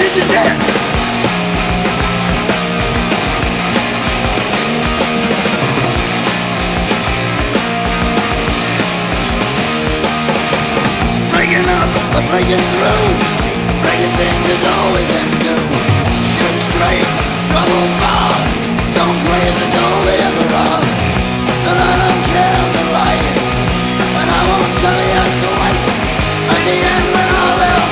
This is it. Breaking up, but breaking through. Breaking things is all we can do. Shoot straight, trouble far. Stone graves is all we ever